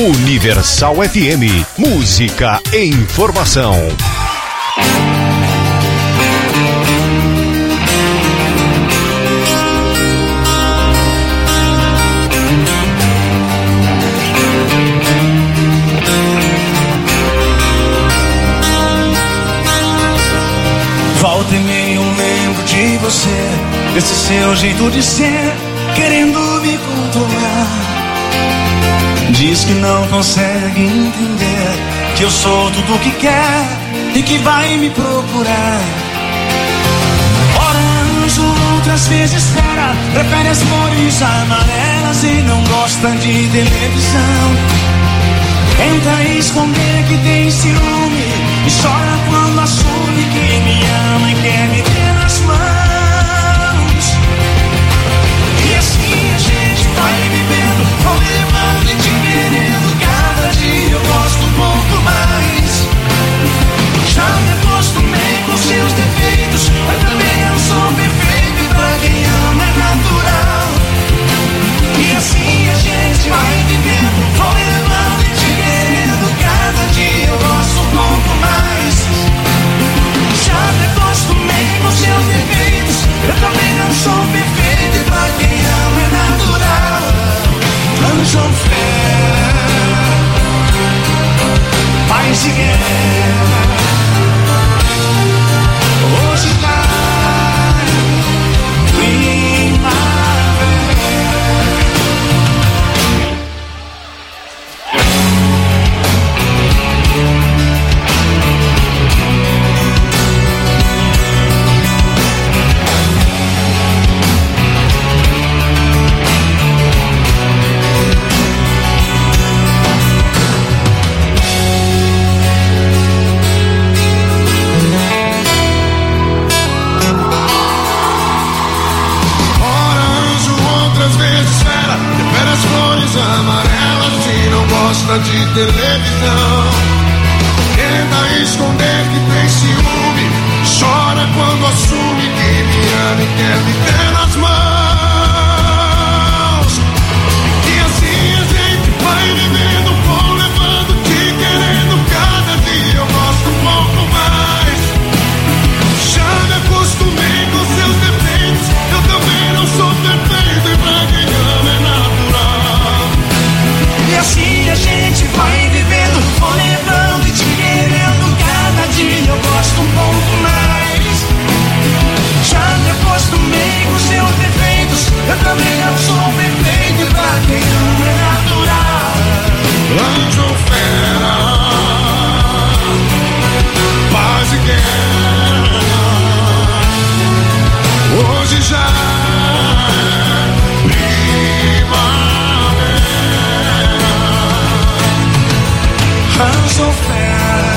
Universal FM, música e informação. Volta e meia eu lembro de você, desse seu jeito de ser, querendo me controlar. Diz que não consegue entender que eu sou tudo o que quer e que vai me procurar. Ora anjo, outras vezes espera, prefere as flores amarelas e não gosta de televisão. Tenta esconder que tem ciúme e chora quando assume que me ama e quer me ter nas mãos. E assim a gente vai vivendo, vou levando e te querendo. Cada dia eu gosto um pouco mais. Já me acostumei com seus defeitos, mas também eu sou perfeito e pra quem ama é natural. E assim a gente vai vivendo, vou levando e te querendo. Cada dia eu gosto um pouco mais. Já me acostumei com seus defeitos, eu também não sou perfeito e pra quem ama é natural. Anjo ou fera, paz e guerra, hoje vai primavera. Amarelas e não gosta de televisão. Tenta esconder que tem ciúme, chora quando assume que me ama e quer me ter nas mãos. E assim a gente vai vivendo, vou levando, te querendo. Cada dia eu gosto um pouco mais. Já me acostumei com seus defeitos, eu também não sou perfeito e pra quem ama é natural. E assim a gente vai vivendo, vou levando e te querendo. Cada dia eu gosto um pouco mais. Já me acostumei com seus defeitos, eu também não sou perfeito e pra quem ama é natural. Anjo ou fera, paz e guerra, hoje já anjo ou fera,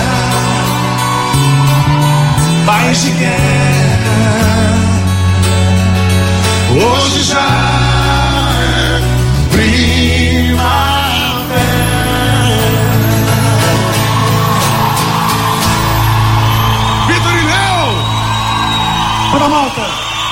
paz e guerra, hoje já é primavera. Vitor e Léo, para malta.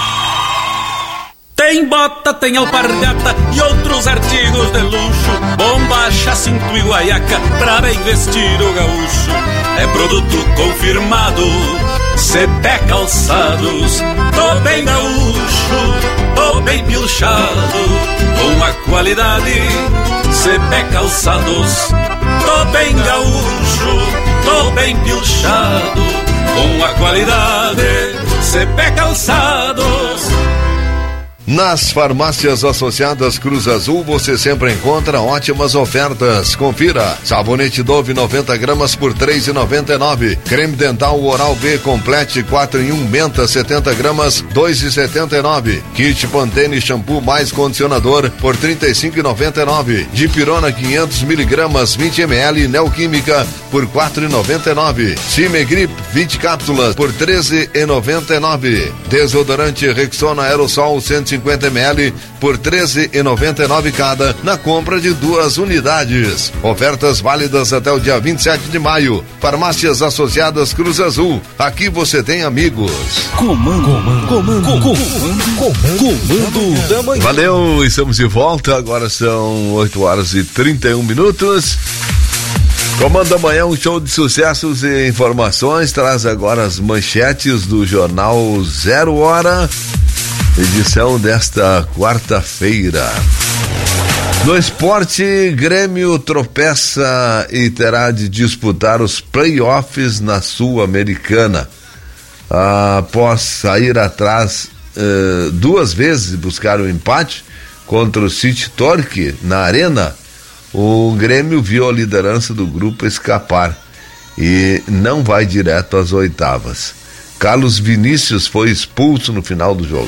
Tem bota, tem alpargata e outros artigos de luxo, bombacha, cinto e guaiaca pra bem vestir o gaúcho. É produto confirmado, Cepé Calçados. Tô bem gaúcho, tô bem pilchado, com a qualidade Cepé Calçados. Tô bem gaúcho, tô bem pilchado, com a qualidade Cepé Calçados. Nas farmácias associadas Cruz Azul você sempre encontra ótimas ofertas. Confira: sabonete Dove 90 gramas por R$3,99. Creme dental Oral B Complete 4 em 1 menta 70 gramas R$2,79. Kit Pantene shampoo mais condicionador por R$35,99. Dipirona 500 miligramas 20 ml Neoquímica por R$4,99. Cimegrip 20 cápsulas por R$13,99. Desodorante Rexona Aerosol 150 50 ml por R$ 13,99 cada na compra de 2 unidades. Ofertas válidas até o dia 27 de maio. Farmácias Associadas Cruz Azul. Aqui você tem amigos. Comando da manhã. Valeu, estamos de volta. Agora são 8 horas e 31 minutos. Comando da Manhã, um show de sucessos e informações. Traz agora as manchetes do jornal 0 Hora, edição desta quarta-feira. No esporte, Grêmio tropeça e terá de disputar os playoffs na Sul-Americana. Após sair atrás 2 vezes e buscar o empate contra o City Torque na Arena, o Grêmio viu a liderança do grupo escapar e não vai direto às oitavas. Carlos Vinícius foi expulso no final do jogo.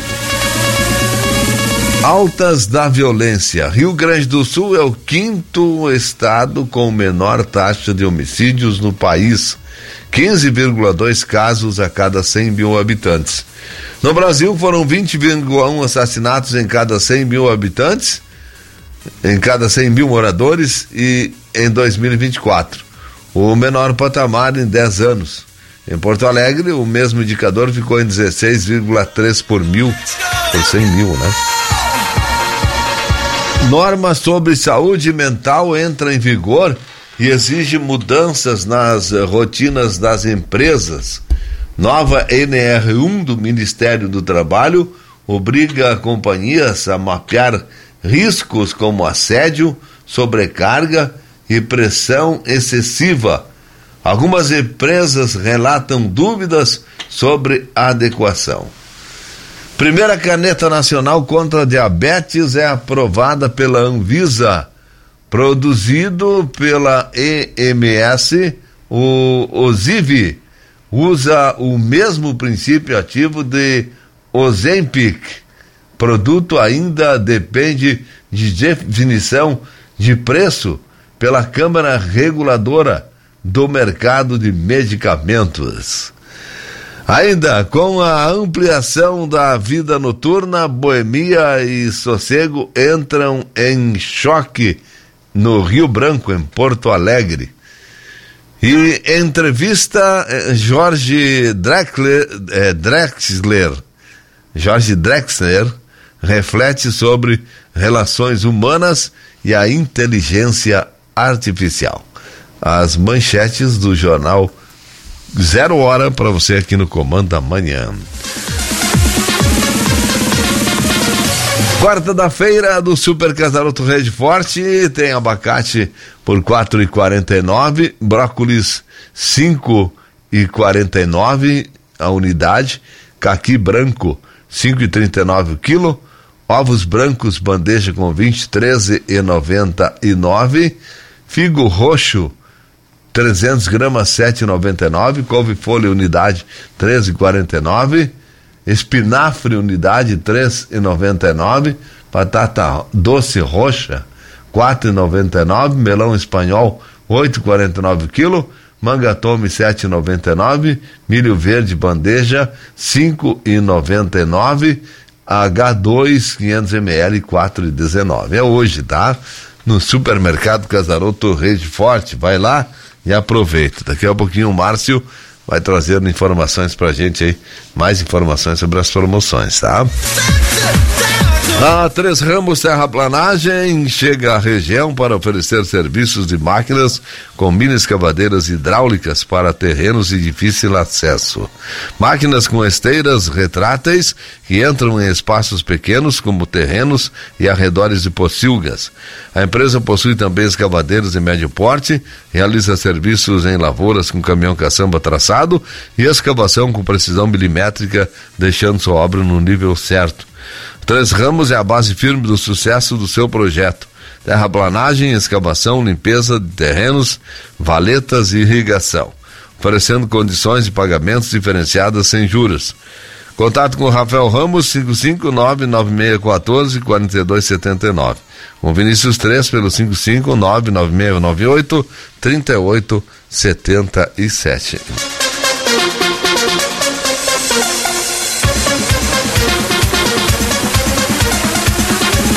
Altas da violência. Rio Grande do Sul é o 5º estado com menor taxa de homicídios no país. 15,2 casos a cada 100 mil habitantes. No Brasil foram 20,1 assassinatos em cada 100 mil habitantes, em cada 100 mil moradores, e em 2024, o menor patamar em 10 anos. Em Porto Alegre, o mesmo indicador ficou em 16,3 por 100 mil, né? Norma sobre saúde mental entra em vigor e exige mudanças nas rotinas das empresas. Nova NR1 do Ministério do Trabalho obriga companhias a mapear riscos como assédio, sobrecarga e pressão excessiva. Algumas empresas relatam dúvidas sobre a adequação. Primeira caneta nacional contra a diabetes é aprovada pela Anvisa. Produzido pela EMS, o Ozivy usa o mesmo princípio ativo de Ozempic. Produto ainda depende de definição de preço pela Câmara Reguladora do Mercado de Medicamentos. Ainda com a ampliação da vida noturna, boemia e sossego entram em choque no Rio Branco, em Porto Alegre. E entrevista Jorge Drexler reflete sobre relações humanas e a inteligência artificial. As manchetes do jornal 0 Hora para você aqui no Comando da Manhã. Quarta da feira do Super Casaroto Rede Forte tem abacate por R$ 4,49, brócolis R$ 5,49 a unidade, caqui branco R$ 5,39 o quilo, ovos brancos bandeja com 23,99, figo roxo 300 gramas R$ 7,99, couve-folha unidade R$ 13,49, espinafre unidade R$ 3,99, batata doce roxa R$ 4,99, melão espanhol R$ 8,49 quilo, manga tome R$ 7,99, milho verde bandeja R$ 5,99, H2 500 ml R$ 4,19. É hoje, tá? No Supermercado Casaroto Rede Forte. Vai lá e aproveita. Daqui a pouquinho o Márcio vai trazendo informações pra gente aí, mais informações sobre as promoções, tá? A Três Ramos Terraplanagem chega à região para oferecer serviços de máquinas com mini escavadeiras hidráulicas para terrenos de difícil acesso. Máquinas com esteiras retráteis que entram em espaços pequenos como terrenos e arredores de pocilgas. A empresa possui também escavadeiras de médio porte, realiza serviços em lavouras com caminhão caçamba traçado e escavação com precisão milimétrica, deixando sua obra no nível certo. Três Ramos é a base firme do sucesso do seu projeto. Terraplanagem, escavação, limpeza de terrenos, valetas e irrigação. Oferecendo condições de pagamentos diferenciadas sem juros. Contato com o Rafael Ramos, 559-9614-4279. Com Vinícius 3 pelo 559-9698-3877.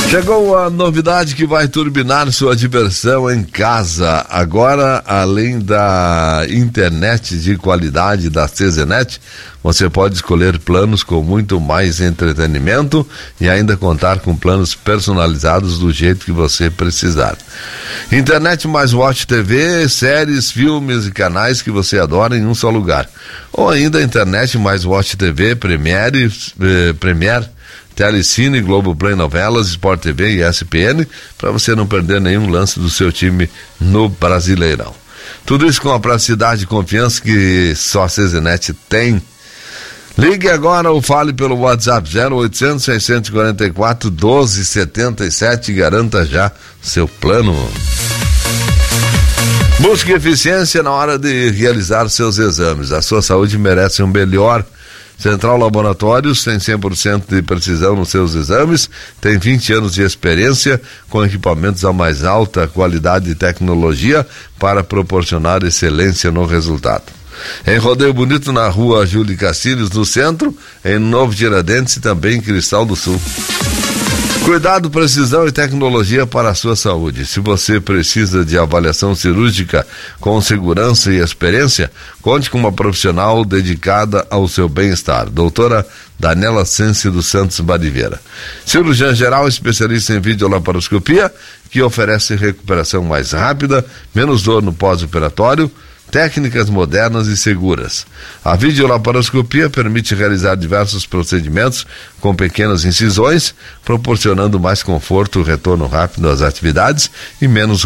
Chegou a novidade que vai turbinar sua diversão em casa. Agora, além da internet de qualidade da CZNet, você pode escolher planos com muito mais entretenimento e ainda contar com planos personalizados do jeito que você precisar. Internet mais Watch TV, séries, filmes e canais que você adora em um só lugar. Ou ainda internet mais Watch TV, Premiere, Telecine, Globoplay Novelas, Sport TV e ESPN, para você não perder nenhum lance do seu time no Brasileirão. Tudo isso com a praticidade e confiança que só a CZNet tem. Ligue agora ou fale pelo WhatsApp 0800 644 1277 e garanta já seu plano. Busque eficiência na hora de realizar seus exames. A sua saúde merece um melhor. Central Laboratórios tem 100% de precisão nos seus exames, tem 20 anos de experiência com equipamentos a mais alta qualidade e tecnologia para proporcionar excelência no resultado. Em Rodeio Bonito, na rua Júlio Castilhos, no centro, em Novo Tiradentes e também em Cristal do Sul. Cuidado, precisão e tecnologia para a sua saúde. Se você precisa de avaliação cirúrgica com segurança e experiência, conte com uma profissional dedicada ao seu bem-estar. Doutora Daniela Sense dos Santos Badiveira. Cirurgiã geral, especialista em videolaparoscopia, que oferece recuperação mais rápida, menos dor no pós-operatório, técnicas modernas e seguras. A videolaparoscopia permite realizar diversos procedimentos com pequenas incisões, proporcionando mais conforto, retorno rápido às atividades e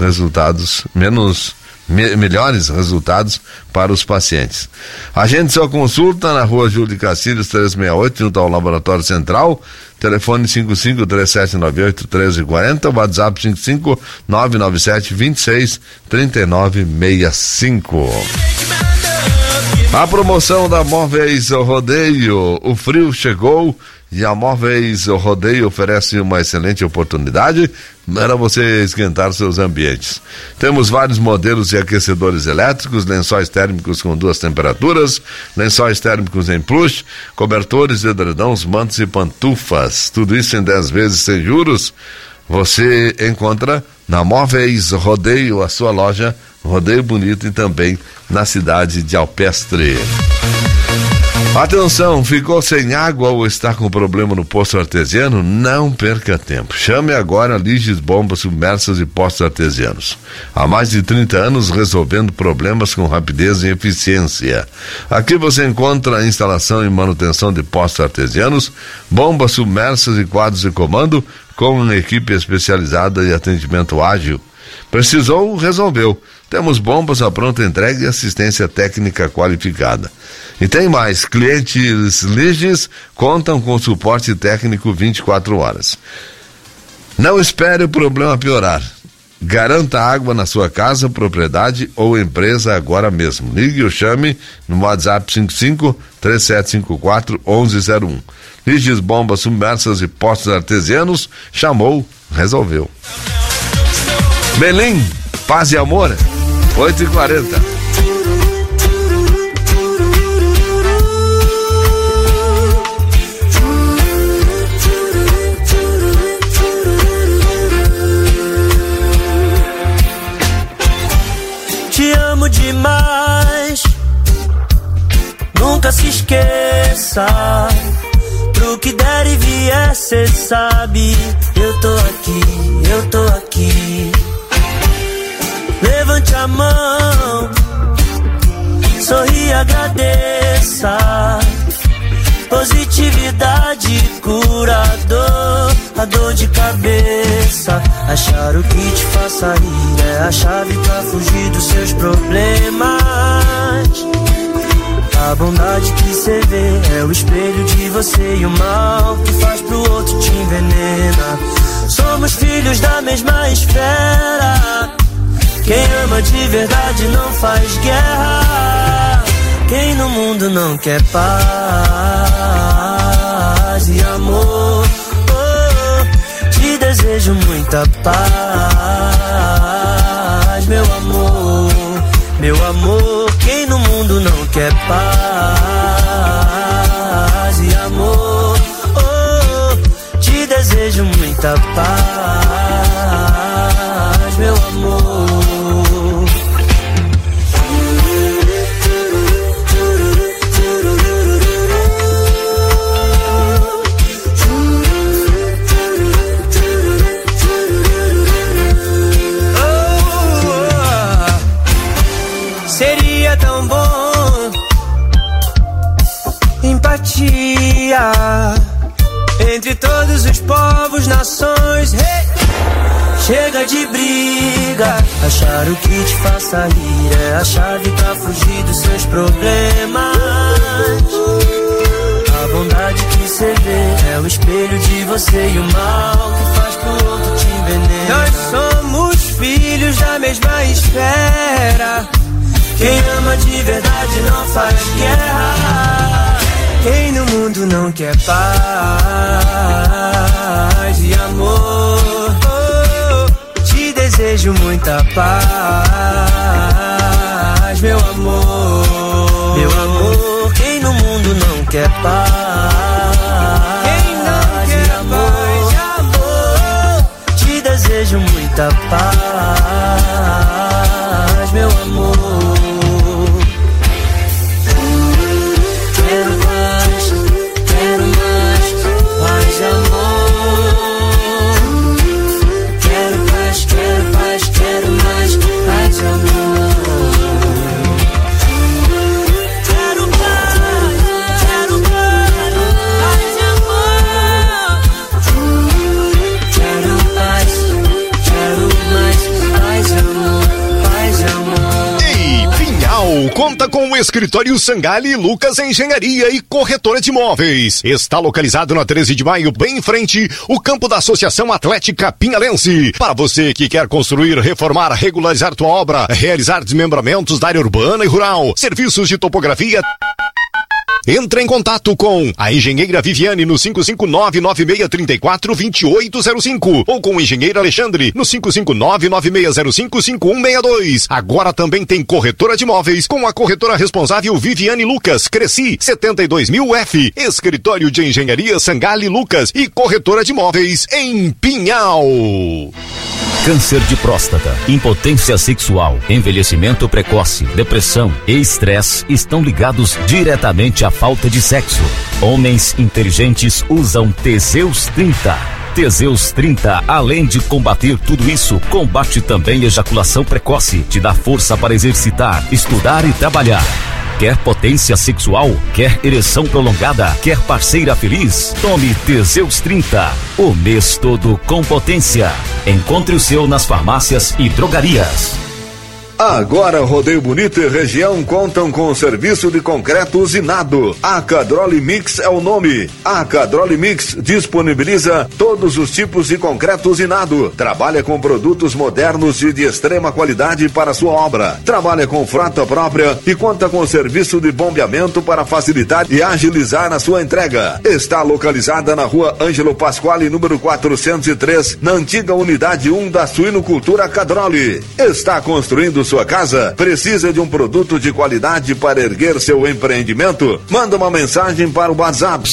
melhores resultados para os pacientes. Agende sua consulta na rua Júlio Castilhos 368, junto ao Laboratório Central. Telefone 55-3798-1340, WhatsApp 55-997-26-3965. A promoção da Móveis Rodeio, o frio chegou e a Móveis Rodeio oferece uma excelente oportunidade para você esquentar seus ambientes. Temos vários modelos de aquecedores elétricos, lençóis térmicos com 2 temperaturas, lençóis térmicos em plush, cobertores, edredons, mantos e pantufas. Tudo isso em 10 vezes sem juros. Você encontra na Móveis Rodeio, a sua loja Rodeio Bonito, e também na cidade de Alpestre. Atenção, ficou sem água ou está com problema no poço artesiano? Não perca tempo. Chame agora Liges Bombas Submersas e Poços Artesianos. Há mais de 30 anos resolvendo problemas com rapidez e eficiência. Aqui você encontra a instalação e manutenção de poços artesianos, bombas submersas e quadros de comando com uma equipe especializada e atendimento ágil. Precisou, resolveu. Temos bombas à pronta entrega e assistência técnica qualificada. E tem mais, clientes Liges contam com suporte técnico 24 horas. Não espere o problema piorar. Garanta água na sua casa, propriedade ou empresa agora mesmo. Ligue ou chame no WhatsApp 55-3754-1101. Liges Bombas Submersas e Poços Artesianos, chamou, resolveu. Belim, paz e amor, 8h40. Te amo demais, nunca se esqueça. Pro que der e vier, cê sabe, eu tô aqui. Levante a mão, sorri e agradeça. Positividade curador, a dor de cabeça. Achar o que te faça rir é a chave pra fugir dos seus problemas. A bondade que cê vê é o espelho de você, e o mal que faz pro outro te envenena. Somos filhos da mesma esfera. Quem ama de verdade não faz guerra. Quem no mundo não quer paz e amor, te desejo muita paz, meu amor, meu amor. Quem no mundo não quer paz e amor, te desejo muita paz. todos os povos, nações, hey! Chega de briga, achar o que te faça rir é a chave pra fugir dos seus problemas. A bondade que cê vê é o espelho de você e o mal que faz pro outro te envenenar. Nós somos filhos da mesma esfera. Quem ama de verdade não faz guerra. Quem no mundo não quer paz e amor, te desejo muita paz, meu amor. Meu amor, quem no mundo não quer paz, quem não quer paz e amor, te desejo muita paz, meu amor. Conta com o escritório Sangali Lucas Engenharia e Corretora de Imóveis. Está localizado na 13 de maio, bem em frente, o campo da Associação Atlética Pinhalense. Para você que quer construir, reformar, regularizar tua obra, realizar desmembramentos da área urbana e rural, serviços de topografia... Entre em contato com a engenheira Viviane no 559-9634-2805 ou com o engenheiro Alexandre no 559-9605-5162. Agora também tem corretora de imóveis com a corretora responsável Viviane Lucas, Cresci 72.000F, escritório de engenharia Sangali Lucas e corretora de imóveis em Pinhal. Câncer de próstata, impotência sexual, envelhecimento precoce, depressão e estresse estão ligados diretamente à falta de sexo. Homens inteligentes usam Teseus 30. Teseus 30, além de combater tudo isso, combate também ejaculação precoce, te dá força para exercitar, estudar e trabalhar. Quer potência sexual? Quer ereção prolongada? Quer parceira feliz? Tome Teseus 30, o mês todo com potência. Encontre o seu nas farmácias e drogarias. Agora Rodeio Bonito e região contam com o serviço de concreto usinado. A Cadroli Mix é o nome. A Cadroli Mix disponibiliza todos os tipos de concreto usinado. Trabalha com produtos modernos e de extrema qualidade para sua obra. Trabalha com frota própria e conta com serviço de bombeamento para facilitar e agilizar a sua entrega. Está localizada na rua Ângelo Pasquale, número 403, na antiga unidade 1 da Suinocultura Cadroli. Está construindo sua casa? Precisa de um produto de qualidade para erguer seu empreendimento? Manda uma mensagem para o WhatsApp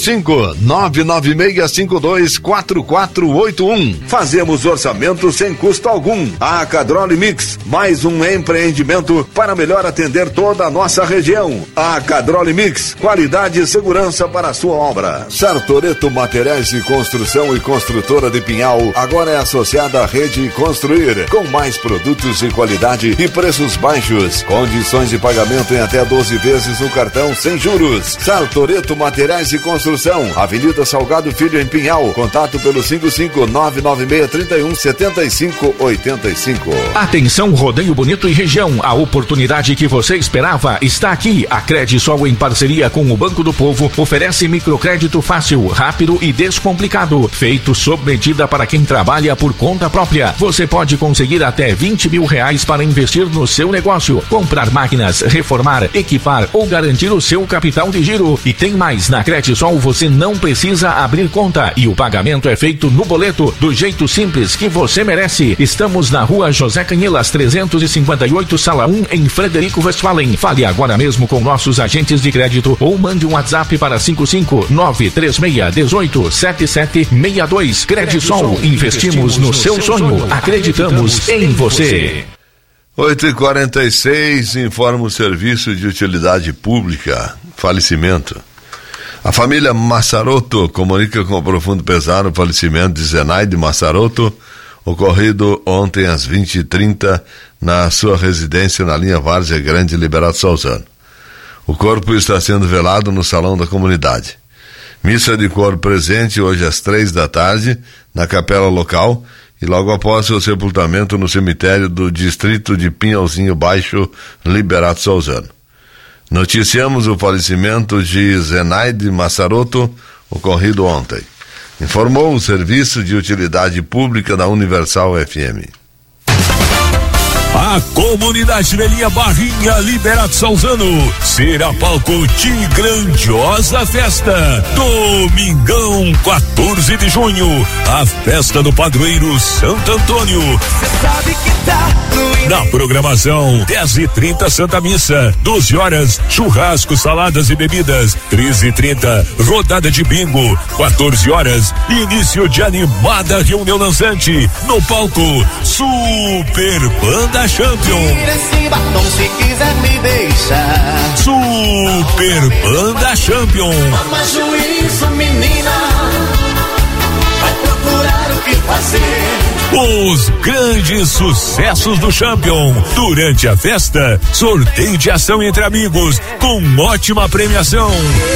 55996524481. Fazemos orçamento sem custo algum. A Cadroli Mix, mais um empreendimento para melhor atender toda a nossa região. A Cadroli Mix, qualidade e segurança para a sua obra. Sartoreto Materiais de Construção e Construtora de Pinhal agora é associada à Rede Construir, com mais produtos de qualidade e preços baixos. Condições de pagamento em até 12 vezes no cartão sem juros. Sartoreto Materiais de Construção, Avenida Salgado Filho em Pinhal. Contato pelo 55996317585. Atenção, Rodeio Bonito e região. A oportunidade que você esperava está aqui. A Credisol, em parceria com o Banco do Povo, oferece microcrédito fácil, rápido e descomplicado, feito sob medida para quem trabalha por conta própria. Você pode conseguir até R$20 mil para investir no seu negócio, comprar máquinas, reformar, equipar ou garantir o seu capital de giro. E tem mais, na Credisol você não precisa abrir conta e o pagamento é feito no boleto, do jeito simples que você merece. Estamos na rua José Canhelas 358, sala 1, em Frederico Westphalen. Fale agora mesmo com nossos agentes de crédito ou mande um WhatsApp para 55936187762. Credisol, investimos no seu sonho, acreditamos em você. 8h46, informa o Serviço de Utilidade Pública, falecimento. A família Massaroto comunica com profundo pesar o falecimento de Zenaide Massaroto, ocorrido ontem às 20h30 na sua residência na linha Várzea Grande, Liberato Salzano. O corpo está sendo velado no salão da comunidade. Missa de coro presente hoje às 15h, na capela local, e logo após o sepultamento no cemitério do distrito de Pinhalzinho Baixo, Liberato Salzano. Noticiamos o falecimento de Zenaide Massaroto, ocorrido ontem. Informou o Serviço de Utilidade Pública da Universal FM. A comunidade de Linha Barrinha Liberato Salzano será palco de grandiosa festa. Domingão, 14 de junho, a festa do padroeiro Santo Antônio. Cê sabe que tá na programação, 10h30 Santa Missa, 12h churrasco, saladas e bebidas, 13h30 rodada de bingo, 14h início de animada reunião dançante no palco Super Banda Champion. Esse batom se quiser me deixar. Super Banda Champion. Toma juízo, menina. Vai procurar o que fazer. Os grandes sucessos do Champion. Durante a festa, sorteio de ação entre amigos com ótima premiação.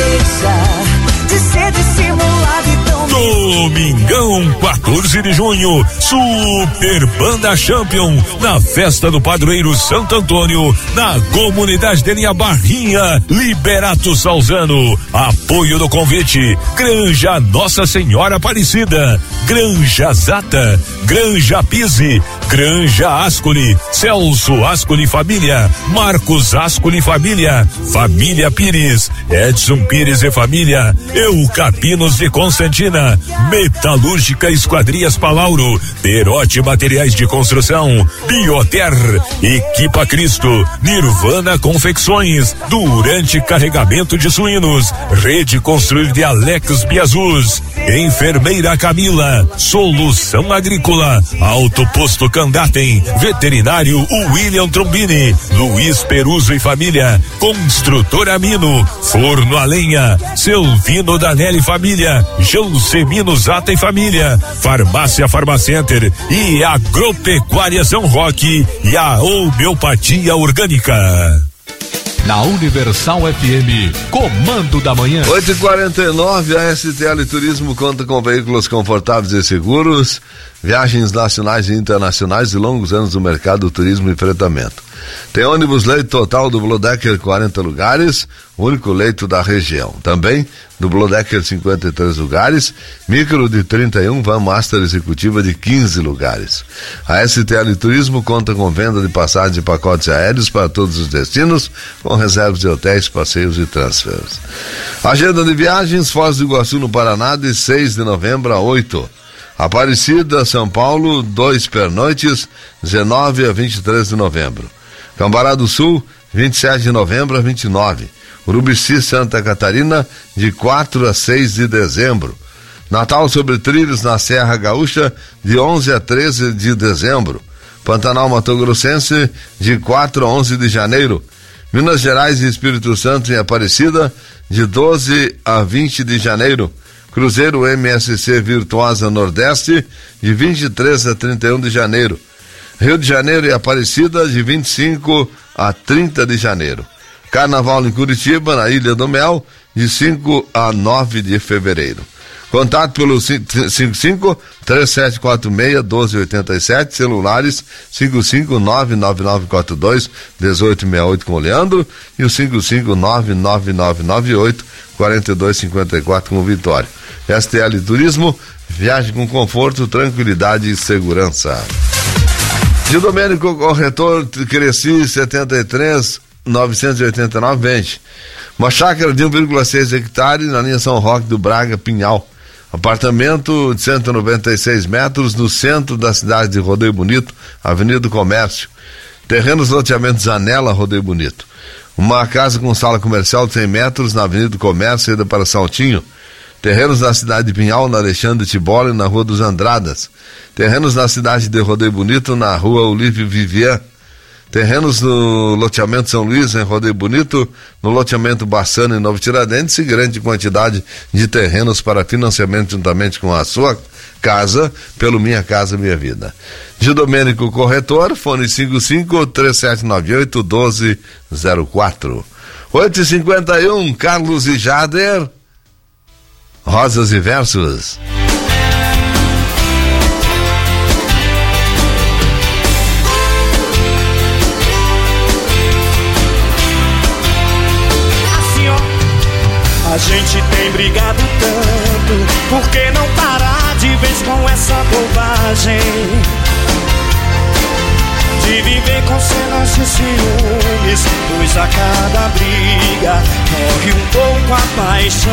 Deixa de ser dissimulado e tão Domingão, 14 de junho, Super Banda Champion, na festa do padroeiro Santo Antônio, na comunidade de Linha Barrinha, Liberato Salzano. Apoio do convite: Granja Nossa Senhora Aparecida, Granja Zata, Granja Pise, Granja Ascoli, Celso Ascoli Família, Marcos Ascoli Família, Família Pires, Edson Pires e Família, Eucapinos de Constantina, Metalúrgica Esquadrias Palauro, Perote Materiais de Construção, Bioter, Equipa Cristo, Nirvana Confecções, Durante Carregamento de Suínos, Rede Construir de Alex Biazus, Enfermeira Camila, Solução Agrícola, Alto Posto Candatem, Veterinário William Trombini, Luiz Peruso e Família, Construtora Mino, Forno a Lenha, Selvino Danelli Família, Jansemino Zata e Família, Farmácia Farmacenter e Agropecuária São Roque e a Homeopatia Orgânica. Na Universal FM, Comando da Manhã. 8h49, a STL Turismo conta com veículos confortáveis e seguros, viagens nacionais e internacionais e longos anos do mercado do turismo e fretamento. Tem ônibus leito total do Blue Decker 40 lugares, único leito da região. Também do Blue Decker 53 lugares, micro de 31, van master executiva de 15 lugares. A STL Turismo conta com venda de passagens e pacotes aéreos para todos os destinos, com reservas de hotéis, passeios e transfers. Agenda de viagens: Foz do Iguaçu no Paraná, de 6 de novembro a 8. Aparecida, São Paulo, 2 pernoites, 19 a 23 de novembro. Cambará do Sul, 27 de novembro a 29. Urubici, Santa Catarina, de 4 a 6 de dezembro. Natal sobre trilhos na Serra Gaúcha, de 11 a 13 de dezembro. Pantanal Mato Grossense, de 4 a 11 de janeiro. Minas Gerais e Espírito Santo em Aparecida, de 12 a 20 de janeiro. Cruzeiro MSC Virtuosa Nordeste, de 23 a 31 de janeiro. Rio de Janeiro e Aparecida, de 25 a 30 de janeiro. Carnaval em Curitiba, na Ilha do Mel, de 5 a 9 de fevereiro. Contato pelo 55-3746-1287, celulares 5599942-1868 com o Leandro e o 5599998-4254 com o Vitório. STL Turismo, viagem com conforto, tranquilidade e segurança. Gil Domênico, corretor, Cresci 73 989 vende. Uma chácara de 1,6 hectares na linha São Roque do Braga, Pinhal. Apartamento de 196 metros no centro da cidade de Rodeio Bonito, Avenida do Comércio. Terrenos loteamentos Anela, Rodeio Bonito. Uma casa com sala comercial de 100 metros na Avenida do Comércio, ida para Saltinho. Terrenos na cidade de Pinhal, na Alexandre Tiboli, na Rua dos Andradas. Terrenos na cidade de Rodeio Bonito, na Rua Olívio Vivian. Terrenos no loteamento São Luís, em Rodeio Bonito, no loteamento Bassano, em Novo Tiradentes, e grande quantidade de terrenos para financiamento juntamente com a sua casa, pelo Minha Casa Minha Vida. Gil Domênico, corretor, fone 55-3798-1204. 8h51, Carlos e Jader. Rosas e Versos. A gente tem brigado tanto, por que não parar de vez com essa bobagem? De viver com cenas de ciúmes, pois a cada briga morre um pouco a paixão.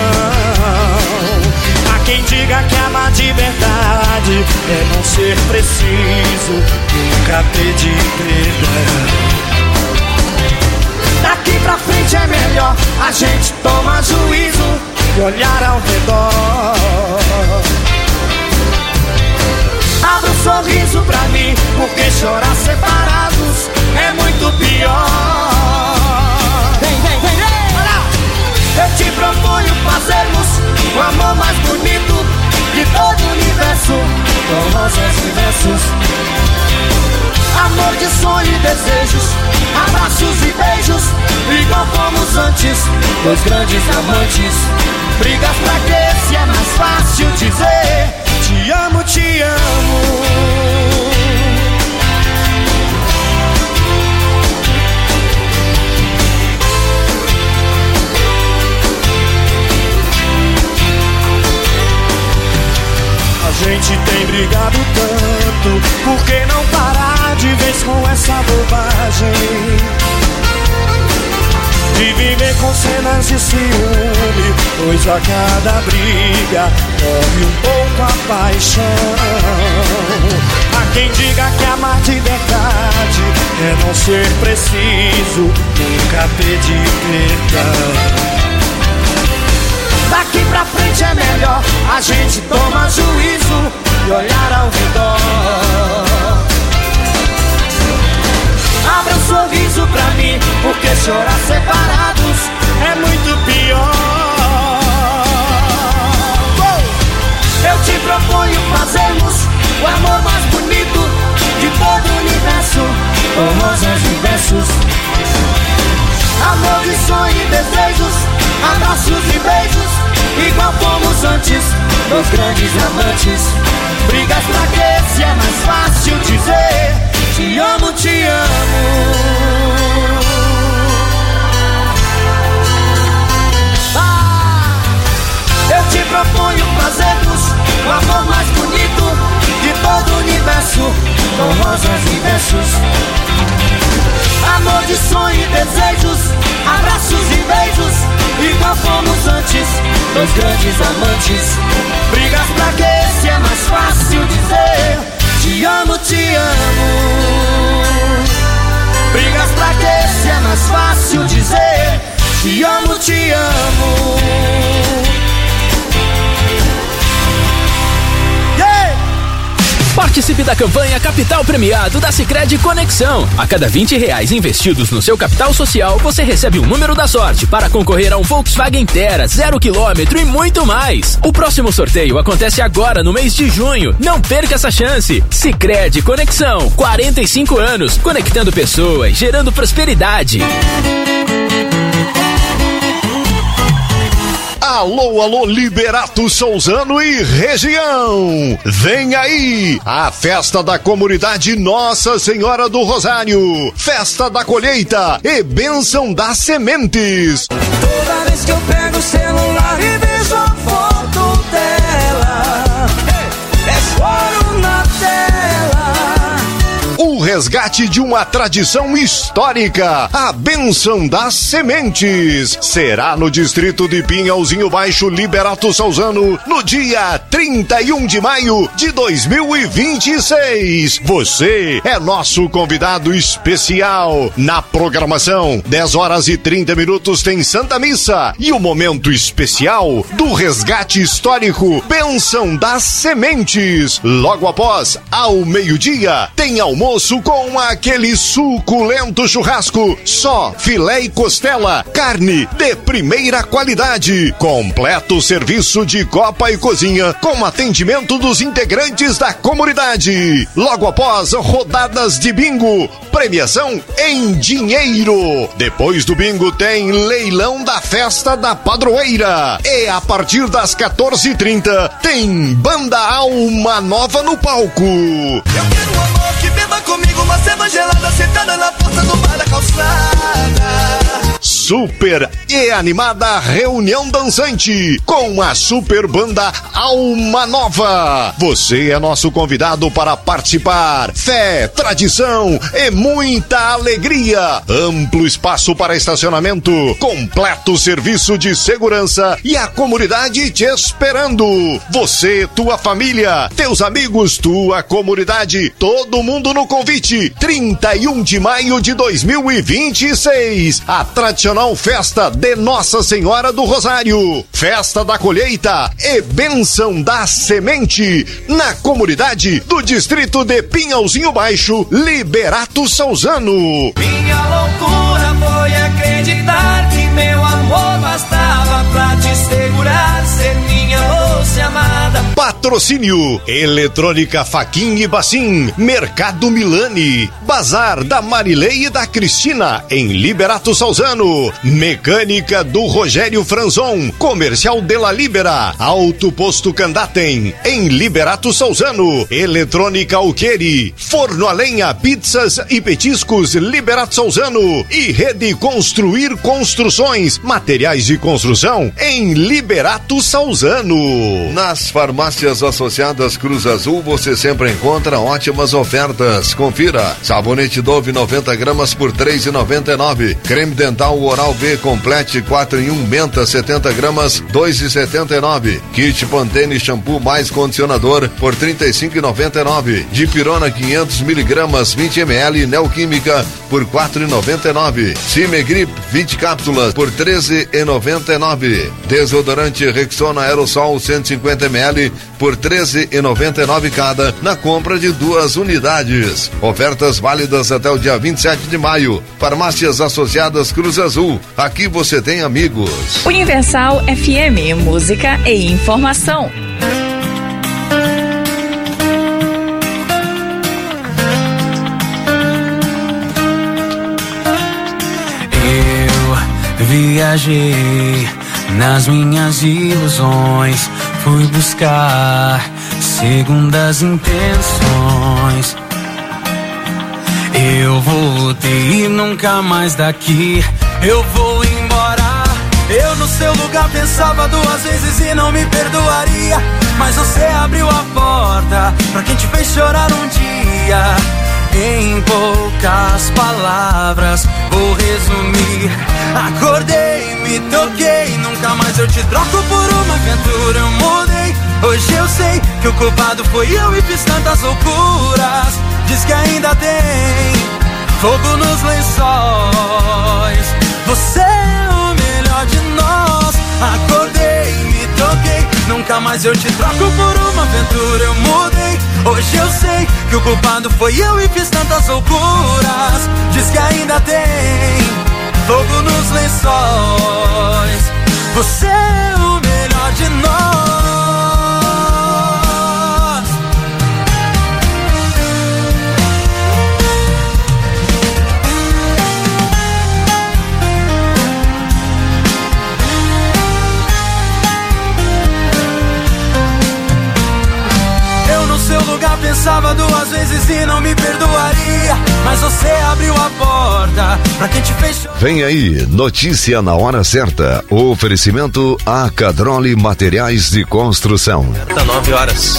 Há quem diga que amar de verdade é não ser preciso, nunca pedir perdão. Daqui pra frente é melhor a gente tomar juízo e olhar ao redor. Abra um sorriso pra mim, porque chorar separados é muito pior. Vem, vem, vem, vem! Eu te proponho fazermos o amor mais bonito de todo o universo, com rosas e versos. Amor de sonho e desejos, abraços e beijos, igual fomos antes, dois grandes amantes. Brigas pra quê, se é mais fácil dizer te amo, te amo. A gente tem brigado tanto, por que não parar de vez com essa bobagem? De viver com cenas de ciúme, pois a cada briga morre um pouco a paixão. Há quem diga que amar de verdade é não ser preciso, nunca pedir perdão. Daqui pra frente é melhor a gente tomar juízo e olhar ao redor. Abra um sorriso pra mim, porque chorar separados é muito pior. Eu te proponho fazermos o amor mais bonito de todo o universo, com rosas e versos. Amor de sonho e desejos, abraços e beijos, igual fomos antes, dois grandes amantes. Brigas pra quê, se é mais fácil dizer te amo, te amo. Eu te proponho fazermos o amor mais bonito de todo o universo, com rosas e versos. Amor de sonho e desejos, abraços e beijos, igual fomos antes, dois grandes amantes. Brigas pra quê, se é mais fácil dizer te amo, te amo. Brigas pra quê, se é mais fácil dizer te amo, te amo. Participe da campanha Capital Premiado da Sicredi Conexão. A cada R$20 investidos no seu capital social, você recebe um número da sorte para concorrer a um Volkswagen Tera 0 km e muito mais. O próximo sorteio acontece agora no mês de junho. Não perca essa chance. Sicredi Conexão, 45 anos, conectando pessoas, gerando prosperidade. Alô, alô, Liberato Souzano e região! Vem aí a festa da comunidade Nossa Senhora do Rosário, festa da colheita e bênção das sementes. Toda vez que eu pego o celular e vejo a foto dela, é choro na tela. O resgate de uma tradição histórica, a bênção das sementes, será no distrito de Pinhalzinho Baixo, Liberato Souzano, no dia 31 de maio de 2026. Você é nosso convidado especial. Na programação, 10h30 tem Santa Missa e o momento especial do resgate histórico, bênção das sementes. Logo após, ao meio-dia, tem almoço com aquele suculento churrasco. Só filé e costela, carne de primeira qualidade. Completo serviço de copa e cozinha com atendimento dos integrantes da comunidade. Logo após rodadas de bingo, premiação em dinheiro. Depois do bingo tem leilão da festa da padroeira. E a partir das 14h30 tem Banda Alma Nova no palco. Eu quero um amor que beba comigo uma cerveja gelada sentada na porta do bar da calçada. Super e animada reunião dançante com a super banda Alma Nova. Você é nosso convidado para participar. Fé, tradição e muita alegria. Amplo espaço para estacionamento, completo serviço de segurança e a comunidade te esperando. Você, tua família, teus amigos, tua comunidade, todo mundo no convite. 31 de maio de 2026. A tradicional festa de Nossa Senhora do Rosário, festa da colheita e bênção da semente na comunidade do distrito de Pinhalzinho Baixo, Liberato Salzano. Minha loucura foi acreditar que meu amor bastava pra te segurar, ser minha moça amada. Patrocínio Eletrônica Faquin e Bacim, Mercado Milani, Bazar da Marilei e da Cristina em Liberato Salzano, Mecânica do Rogério Franzon, Comercial de la Libera, Auto Posto Candatem em Liberato Salzano, Eletrônica Alqueri, Forno a Lenha, Pizzas e Petiscos Liberato Salzano e Rede Construir Construções, materiais de construção em Liberato Salzano. Nas farmácias associadas Cruz Azul você sempre encontra ótimas ofertas. Confira: sabonete Dove 90 gramas por R$3,99. Creme dental Oral B Complete 4 em 1 menta 70 gramas 2,79. Kit Pantene shampoo mais condicionador por R$35,99. Dipirona 500 miligramas 20 ml Neoquímica por R$4,99. Cimegrip 20 cápsulas por R$13,99. Desodorante Rexona Aerosol 150 ml por R$13,99 cada na compra de 2 unidades. Ofertas válidas até o dia 27 de maio. Farmácias associadas Cruz Azul. Aqui você tem amigos. Universal FM, música e informação. Eu viajei nas minhas ilusões, fui buscar segundas intenções. Eu voltei e nunca mais daqui eu vou embora. Eu no seu lugar pensava 2 vezes e não me perdoaria, mas você abriu a porta pra quem te fez chorar um dia. Em poucas palavras vou resumir: acordei, me toquei, nunca mais eu te troco por uma aventura. Eu mudei, hoje eu sei que o culpado foi eu e fiz tantas loucuras. Diz que ainda tem fogo nos lençóis, você é o melhor de nós. Acordei, me toquei, nunca mais eu te troco por uma aventura. Eu mudei, hoje eu sei que o culpado foi eu e fiz tantas loucuras. Diz que ainda tem fogo nos lençóis, você é o melhor de nós. Seu lugar pensava 2 vezes e não me perdoaria, mas você abriu a porta pra quem te fechou. Vem aí, notícia na hora certa. O oferecimento a Cadroli Materiais de Construção. 9 horas.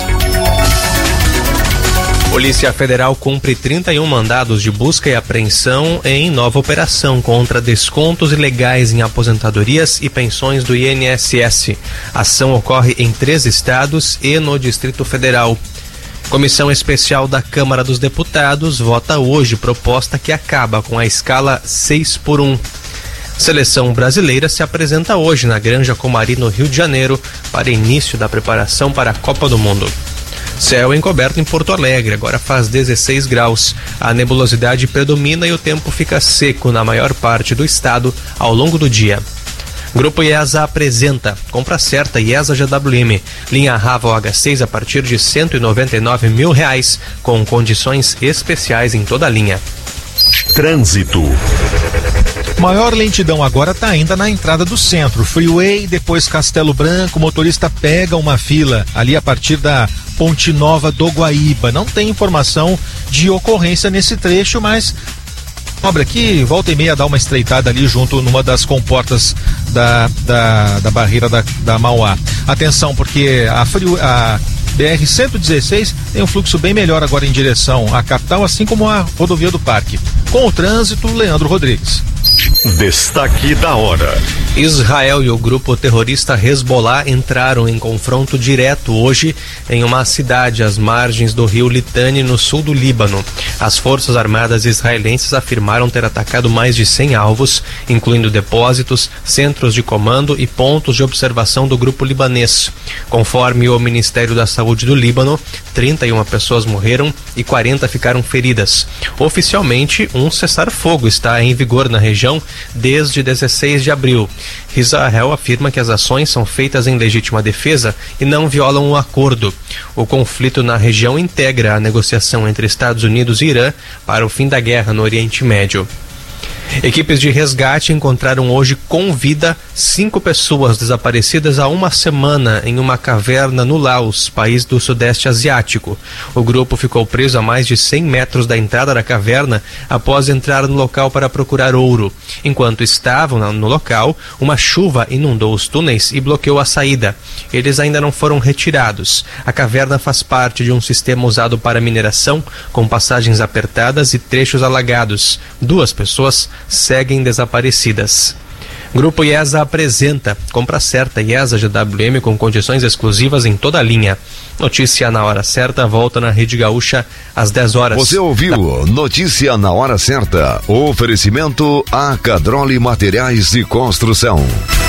Polícia Federal cumpre 31 mandados de busca e apreensão em nova operação contra descontos ilegais em aposentadorias e pensões do INSS. A ação ocorre em 3 estados e no Distrito Federal. Comissão Especial da Câmara dos Deputados vota hoje proposta que acaba com a escala 6x1. Seleção brasileira se apresenta hoje na Granja Comari, no Rio de Janeiro, para início da preparação para a Copa do Mundo. Céu encoberto em Porto Alegre, agora faz 16 graus. A nebulosidade predomina e o tempo fica seco na maior parte do estado ao longo do dia. Grupo IESA apresenta compra certa IESA GWM, linha Raval H6 a partir de R$199 mil, com condições especiais em toda a linha. Trânsito. Maior lentidão agora está ainda na entrada do centro. Freeway, depois Castelo Branco, o motorista pega uma fila ali a partir da Ponte Nova do Guaíba. Não tem informação de ocorrência nesse trecho, mas obra aqui, volta e meia dá uma estreitada ali junto numa das comportas da barreira da Mauá. Atenção, porque a BR-116 tem um fluxo bem melhor agora em direção à capital, assim como a rodovia do Parque. Com o trânsito, Leandro Rodrigues. Destaque da hora. Israel e o grupo terrorista Hezbollah entraram em confronto direto hoje em uma cidade às margens do rio Litani, no sul do Líbano. As forças armadas israelenses afirmaram ter atacado mais de 100 alvos, incluindo depósitos, centros de comando e pontos de observação do grupo libanês. Conforme o Ministério da Saúde do Líbano, 31 pessoas morreram e 40 ficaram feridas. Oficialmente, um cessar-fogo está em vigor na região desde 16 de abril. Israel afirma que as ações são feitas em legítima defesa e não violam o acordo. O conflito na região integra a negociação entre Estados Unidos e Irã para o fim da guerra no Oriente Médio. Equipes de resgate encontraram hoje com vida 5 pessoas desaparecidas há uma semana em uma caverna no Laos, país do Sudeste Asiático. O grupo ficou preso a mais de 100 metros da entrada da caverna após entrar no local para procurar ouro. Enquanto estavam no local, uma chuva inundou os túneis e bloqueou a saída. Eles ainda não foram retirados. A caverna faz parte de um sistema usado para mineração, com passagens apertadas e trechos alagados. 2 pessoas seguem desaparecidas. Grupo IESA apresenta compra certa IESA GWM com condições exclusivas em toda a linha. Notícia na hora certa volta na Rede Gaúcha às 10 horas. Você ouviu Notícia na hora certa. Oferecimento Acadrole Materiais de Construção.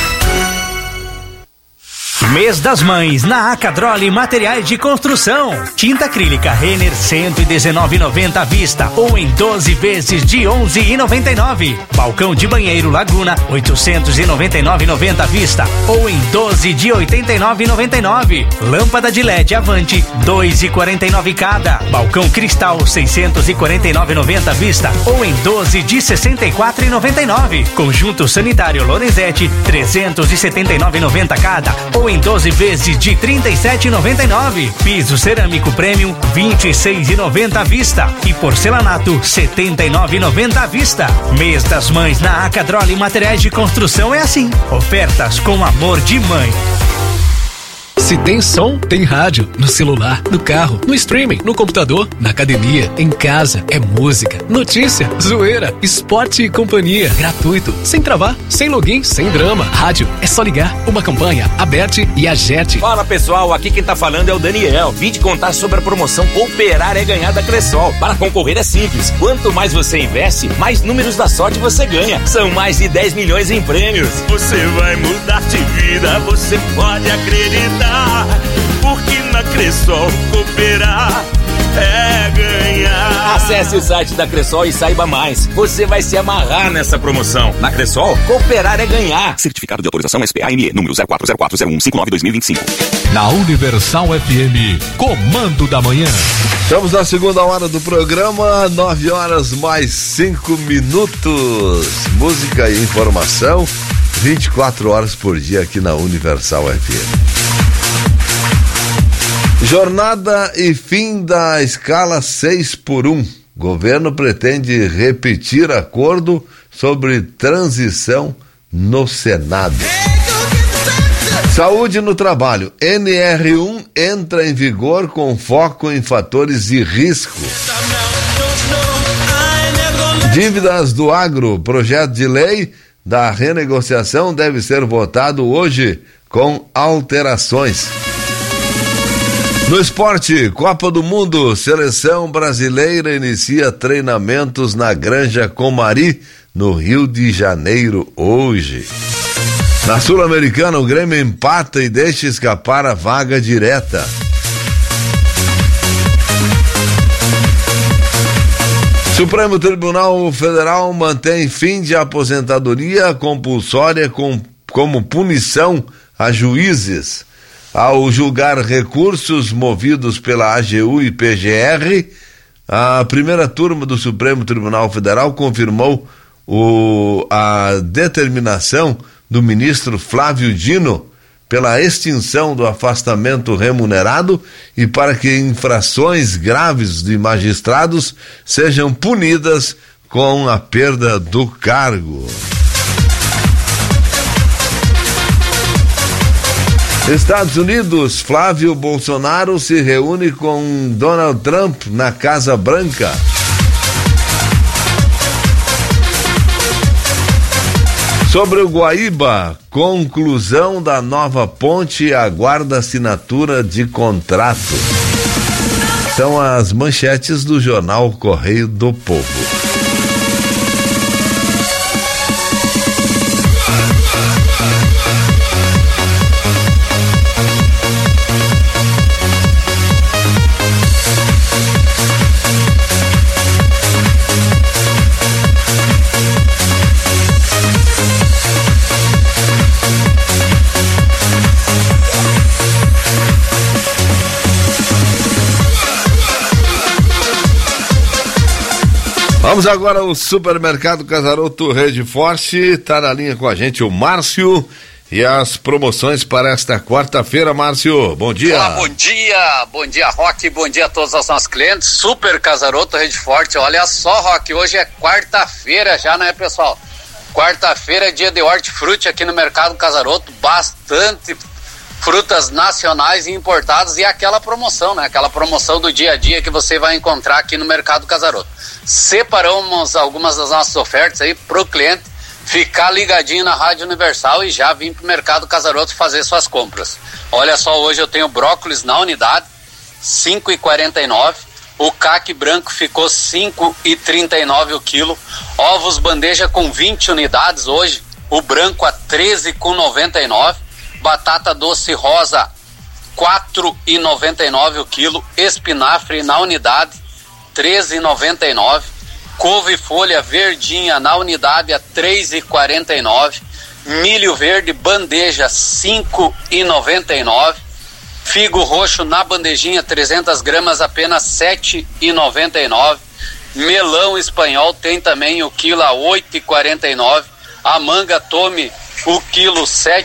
Mês das Mães na Acadrole Materiais de Construção. Tinta acrílica Renner R$119,90 à vista ou em 12 vezes de R$11,99. Balcão de banheiro Laguna R$899,90 à vista ou em 12 de R$89,99. Lâmpada de LED Avante R$2,49 cada. Balcão Cristal R$649,90 à vista ou em 12 de R$64,99. Conjunto sanitário Lorenzetti R$379,90 cada ou em 12 vezes de R$37,99. Piso cerâmico premium R$26,90 à vista e porcelanato R$79,90 à vista. Mês das Mães na Acadrole Materiais de Construção é assim. Ofertas com amor de mãe. Se tem som, tem rádio. No celular, no carro, no streaming, no computador, na academia, em casa. É música, notícia, zoeira, esporte e companhia. Gratuito, sem travar, sem login, sem drama. Rádio, é só ligar. Uma campanha, Aberte e Agerte. Fala pessoal, aqui quem tá falando é o Daniel. Vim te contar sobre a promoção Cooperar é Ganhar da Cressol. Para concorrer é simples. Quanto mais você investe, mais números da sorte você ganha. São mais de 10 milhões em prêmios. Você vai mudar de vida, você pode acreditar. Porque na Cressol cooperar é ganhar. Acesse o site da Cressol e saiba mais. Você vai se amarrar nessa promoção. Na Cressol, cooperar é ganhar. Certificado de autorização SPA-ME, número 04040159-2025. Na Universal FM, Comando da Manhã. Estamos na segunda hora do programa, 9 horas mais 5 minutos. Música e informação, 24 horas por dia aqui na Universal FM. Jornada e fim da escala 6x1. Governo pretende repetir acordo sobre transição no Senado. Saúde no trabalho. NR1 entra em vigor com foco em fatores de risco. Dívidas do agro. Projeto de lei da renegociação deve ser votado hoje com alterações. No esporte, Copa do Mundo, seleção brasileira inicia treinamentos na Granja Comari, no Rio de Janeiro, hoje. Na Sul-Americana, o Grêmio empata e deixa escapar a vaga direta. Supremo Tribunal Federal mantém fim de aposentadoria compulsória como punição a juízes. Ao julgar recursos movidos pela AGU e PGR, a primeira turma do Supremo Tribunal Federal confirmou a determinação do ministro Flávio Dino pela extinção do afastamento remunerado e para que infrações graves de magistrados sejam punidas com a perda do cargo. Estados Unidos, Flávio Bolsonaro se reúne com Donald Trump na Casa Branca. Sobre o Guaíba, conclusão da nova ponte aguarda assinatura de contrato. São as manchetes do jornal Correio do Povo. Vamos agora ao Supermercado Casaroto Rede Forte. Tá na linha com a gente o Márcio e as promoções para esta quarta-feira. Márcio, bom dia. Olá, bom dia Roque, bom dia a todos os nossos clientes. Super Casaroto Rede Forte, olha só, Roque, hoje é quarta-feira já, né, pessoal? Quarta-feira é dia de hortifruti aqui no Mercado Casaroto, bastante frutas nacionais e importadas e aquela promoção, né? Aquela promoção do dia a dia que você vai encontrar aqui no Mercado Casaroto. Separamos algumas das nossas ofertas aí pro cliente ficar ligadinho na Rádio Universal e já vir pro Mercado Casaroto fazer suas compras. Olha só, hoje eu tenho brócolis na unidade, R$5,49. O caque branco ficou R$5,39 o quilo. Ovos bandeja com 20 unidades hoje, o branco a R$13,99. Batata doce rosa, R$4,99 o quilo. Espinafre na unidade, R$13,99. Couve folha verdinha na unidade a R$3,49. Milho verde bandeja, R$5,99. Figo roxo na bandejinha, 300 gramas, apenas R$7,99. Melão espanhol tem também o quilo a R$8,49. A manga tome o quilo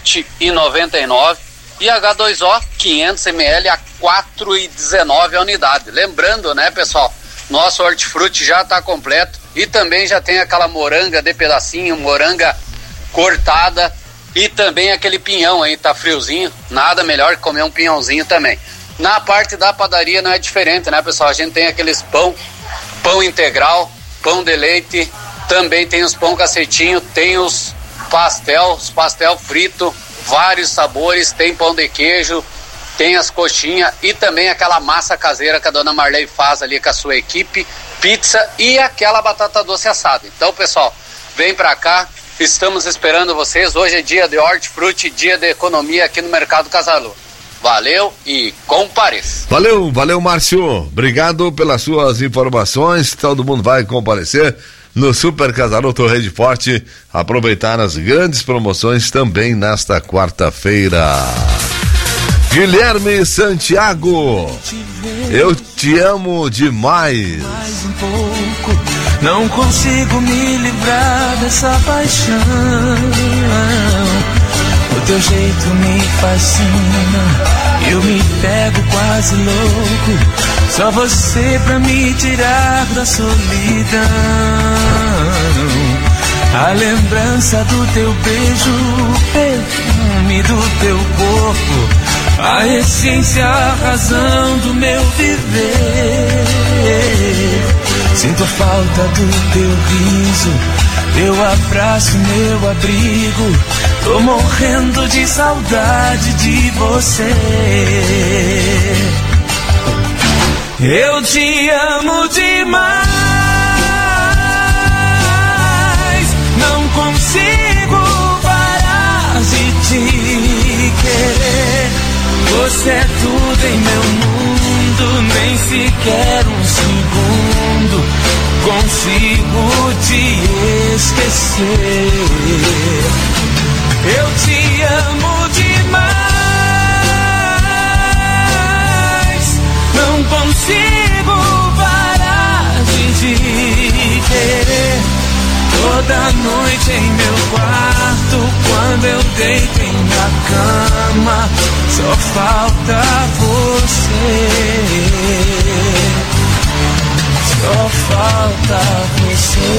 R$7,99 e H2O 500 ml a R$4,19 a unidade. Lembrando, né, pessoal, nosso hortifruti já está completo e também já tem aquela moranga de pedacinho, moranga cortada e também aquele pinhão aí, tá friozinho, nada melhor que comer um pinhãozinho também. Na parte da padaria não é diferente, né, pessoal? A gente tem aqueles pão integral, pão de leite, também tem os pão cacetinho, tem os pastel frito, vários sabores, tem pão de queijo, tem as coxinhas e também aquela massa caseira que a dona Marley faz ali com a sua equipe, pizza e aquela batata doce assada. Então, pessoal, vem pra cá, estamos esperando vocês. Hoje é dia de hortifruti, dia de economia aqui no Mercado Casaroto. Valeu e compareça. Valeu, Márcio. Obrigado pelas suas informações. Todo mundo vai comparecer no Super Casaroto Rede Forte, aproveitar as grandes promoções também nesta quarta-feira. Guilherme Santiago, eu te amo demais. Mais um pouco, não consigo me livrar dessa paixão. O teu jeito me fascina, eu me pego quase louco. Só você pra me tirar da solidão. A lembrança do teu beijo, o perfume do teu corpo, a essência, a razão do meu viver. Sinto a falta do teu riso, teu abraço, meu abrigo. Tô morrendo de saudade de você. Eu te amo demais, não consigo parar de te querer. Você é tudo em meu mundo, nem sequer um segundo consigo te esquecer. Eu te amo demais, não consigo parar de te querer. Toda noite em meu quarto, quando eu deito em minha cama, só falta você. Só falta você.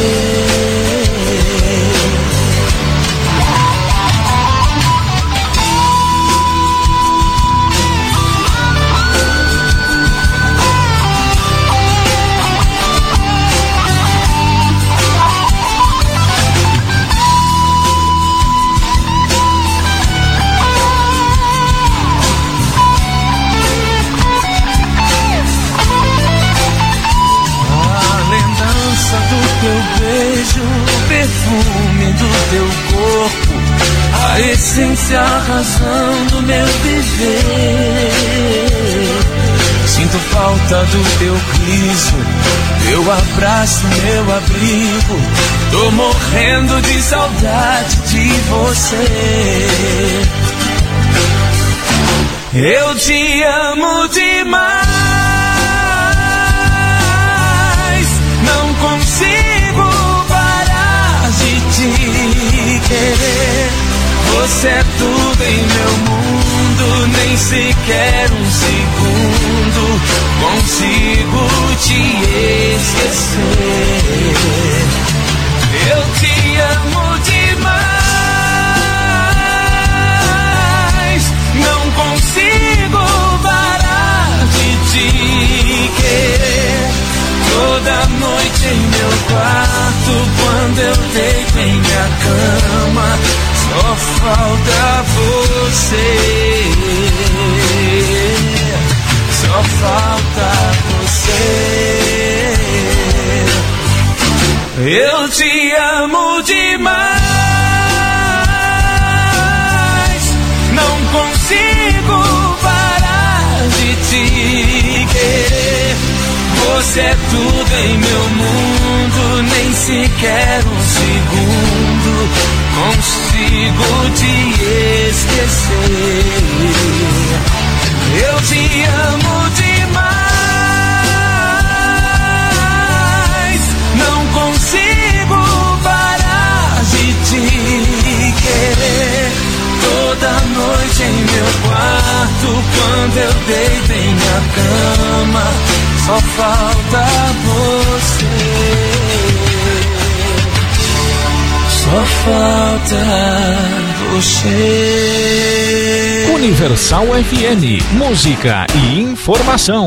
Do teu beijo, o perfume do teu corpo, a essência, a razão do meu viver. Sinto falta do teu riso, teu abraço, meu abrigo. Tô morrendo de saudade de você. Eu te amo demais, não consigo parar de te querer. Você é tudo em meu mundo, nem sequer um segundo consigo te esquecer. Eu te amo demais, não consigo parar de te querer. Toda noite em meu quarto, quando eu deito em minha cama, só falta você. Só falta você. Eu te amo demais, não consigo parar de te querer. Você é tudo em meu mundo, nem sequer um segundo consigo te esquecer. Eu te amo demais, não consigo parar de te querer. Toda noite em meu quarto, quando eu deito em minha cama, só falta você. Só falta você. Universal FM, música e informação.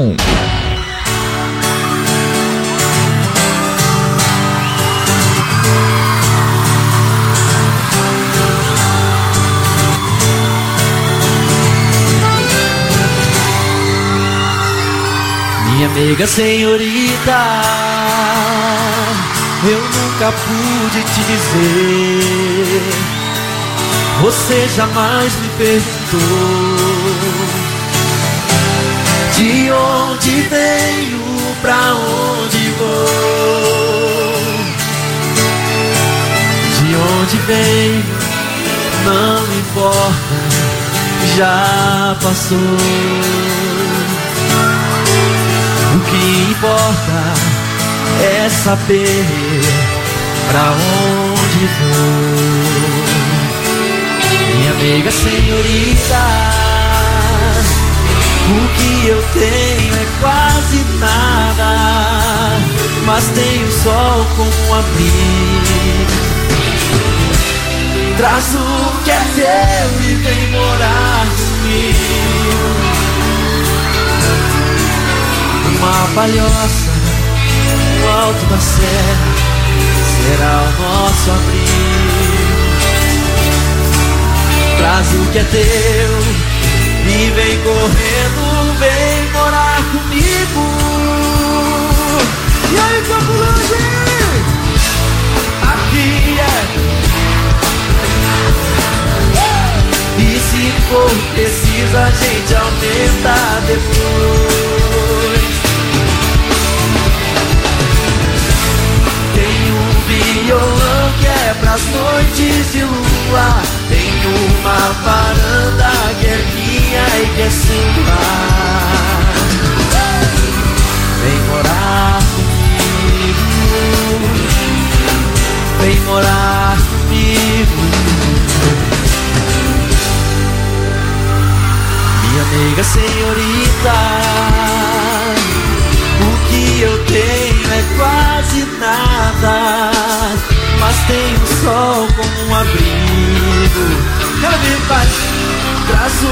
Minha amiga senhorita, eu nunca pude te dizer. Você jamais me perguntou de onde venho, pra onde vou. De onde venho não importa, já passou. O que importa é saber pra onde vou. Minha amiga senhorita, o que eu tenho é quase nada, mas tenho sol como abrigo. Traz o que é teu e vem morar comigo. Uma palhoça no alto da serra será o nosso abrigo. Traz o que é teu e vem correndo, vem morar comigo. E aí, Capulante? Aqui é. E se for preciso, a gente aumenta depois. pras noites de lua. Tem uma varanda que é minha e que é sua. Vem morar comigo, vem morar comigo. Minha amiga senhorita, o que eu tenho é quase nada, mas tenho o sol como um abrigo. Ela me faz traço.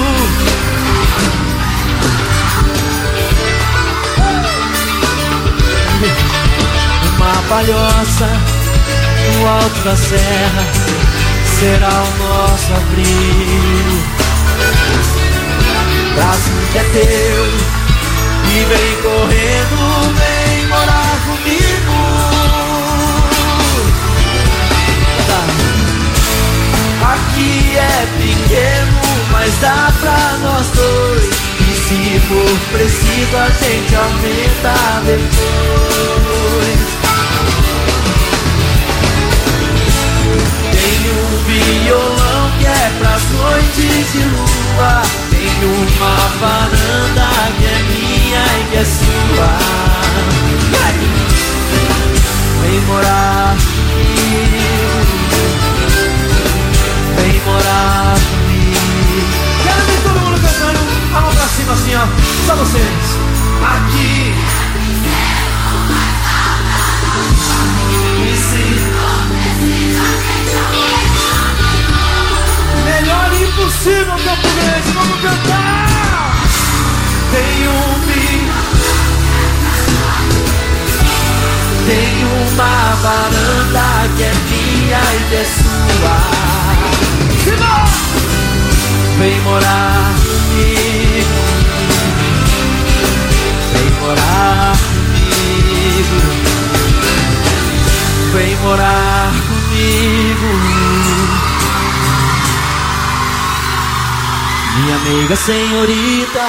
Uma palhoça no alto da serra será o nosso abrigo. Braço que é teu e vem correndo, vem morar comigo. Aqui é pequeno, mas dá pra nós dois. E se for preciso a gente aumenta depois. Tem um violão que é pras noites de lua. Tem uma varanda que é minha e que é sua. Vem morar comigo, vem morar comigo. Quero ver todo mundo cantando, a mão pra cima assim, ó. Só vocês. Aqui melhor impossível, Campo Grande, vamos cantar! Tem uma varanda que é minha e que é sua. Vem morar comigo, vem morar comigo, vem morar comigo. Minha amiga senhorita,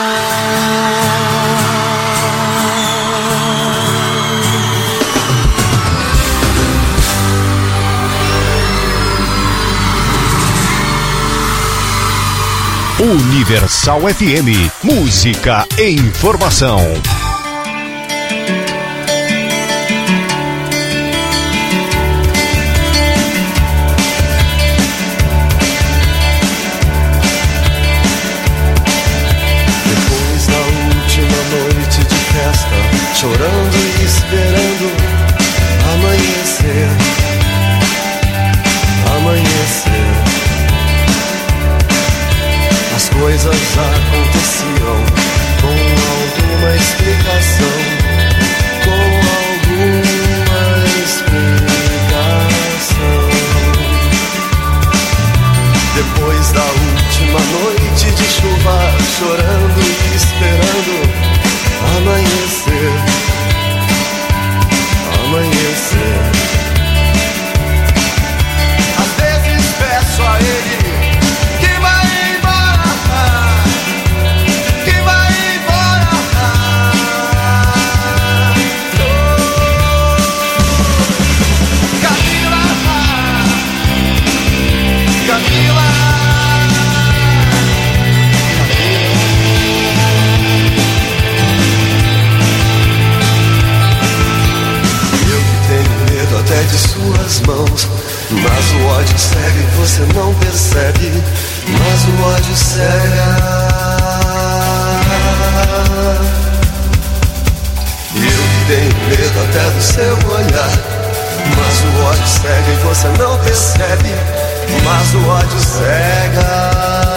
Universal FM, música e informação. Chorando e esperando amanhecer, amanhecer. As coisas aconteciam com alguma explicação, com alguma explicação. Depois da última noite de chuva, chorando e esperando amanhecer, amanhecer. Às vezes peço a ele que vai embora, que vai embora. Camila, Camila. Até de suas mãos, mas o ódio cega e você não percebe, mas o ódio cega. Eu que tenho medo até do seu olhar, mas o ódio cega e você não percebe, mas o ódio cega.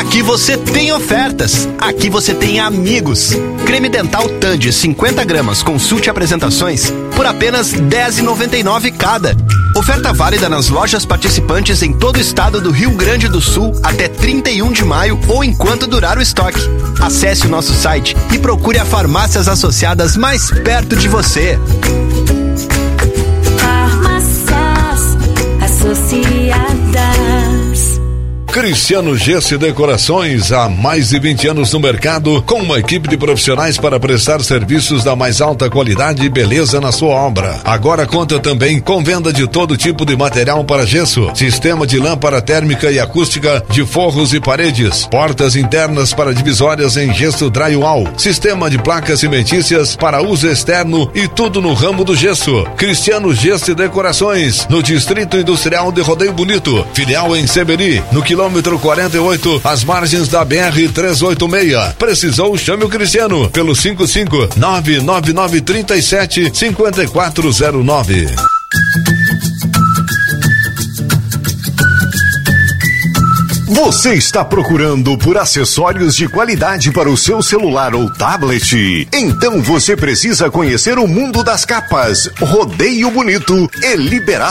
Aqui você tem ofertas. Aqui você tem amigos. Creme dental Tandy 50 gramas, consulte apresentações por apenas R$10,99 cada. Oferta válida nas lojas participantes em todo o estado do Rio Grande do Sul até 31 de maio ou enquanto durar o estoque. Acesse o nosso site e procure a farmácias associadas mais perto de você. Farmácias Associadas. Cristiano Gesso e Decorações, há mais de 20 anos no mercado, com uma equipe de profissionais para prestar serviços da mais alta qualidade e beleza na sua obra. Agora conta também com venda de todo tipo de material para gesso, sistema de lâmpada térmica e acústica de forros e paredes, portas internas para divisórias em gesso drywall, sistema de placas cimentícias para uso externo e tudo no ramo do gesso. Cristiano Gesso e Decorações, no Distrito Industrial de Rodeio Bonito, filial em Seberi, no quilômetro 48, às margens da BR-386. Precisou? Chame o Cristiano pelo 55-99937-5409. Você está procurando por acessórios de qualidade para o seu celular ou tablet? Então você precisa conhecer o mundo das capas. Rodeio Bonito e Liberato